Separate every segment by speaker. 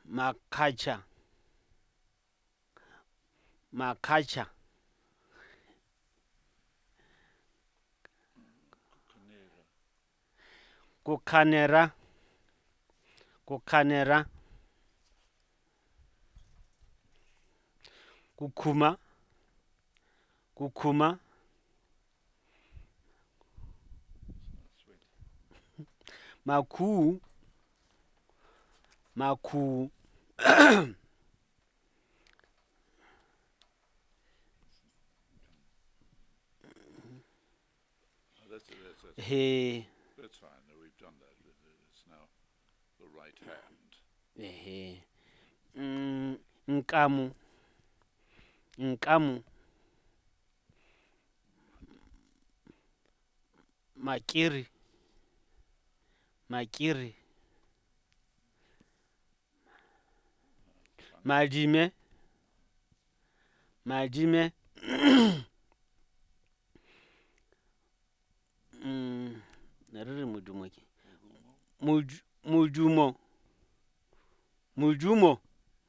Speaker 1: Makacha. Makacha. Kukhanera. Kukhanera. Kukhuma. Kukhuma. Makhu. Makhu. He.
Speaker 2: That's fine. We've done that. It's now the right hand.
Speaker 1: He. Nkamu. Nkamu. Makiri. Makiri. Majime. Majime. Nariri mujumo ki. Mujumo. Mujumo.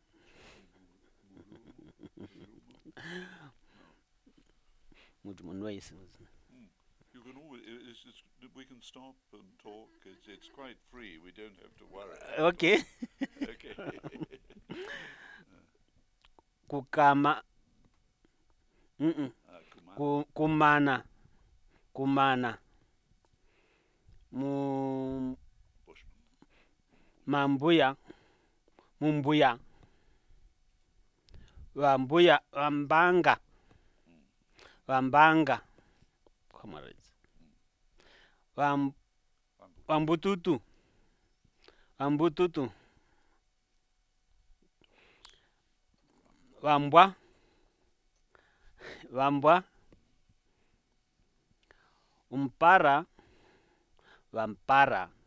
Speaker 1: Mujumo noise.
Speaker 2: You can always. We can stop and talk. It's quite free. We don't have to worry.
Speaker 1: Okay.
Speaker 2: Okay.
Speaker 1: Kukama. Kumana. Kumana. Mambuya. Mumbuya. Wambuya. Wambanga. Wambanga. Wambututu. Wambututu. Wambwa. Wambwa. Umpara. Wampara.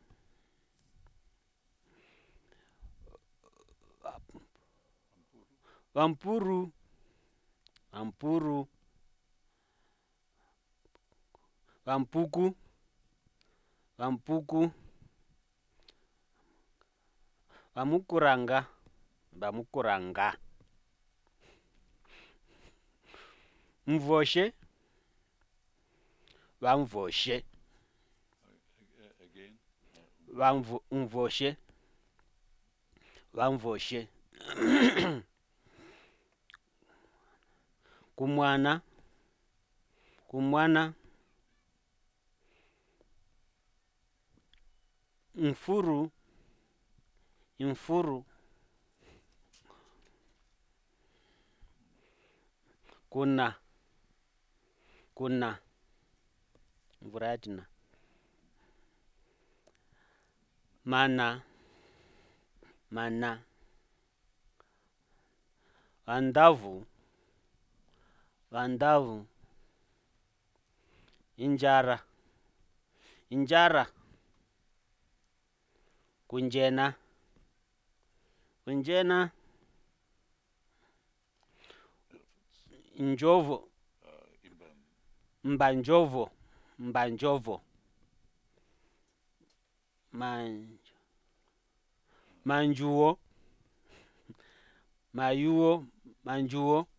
Speaker 1: Wampuru. Wampuru. Wampuku. Wampuku. Wamukuranga. Wamukuranga. Mvoshe. Wamvoshe.
Speaker 2: Again.
Speaker 1: Mvoshe. Wamvoshe. Kumwana. Kumwana. Mfuru. Mfuru. Kuna. Kuna. Mvuratina. Mana. Mana. Vandavu. Vandavu. Injara. Injara. Kunjena. Kunjena. Njovo. Mbanjovo. Mbanjovo. Manjuo. Mayuo. Manjuo.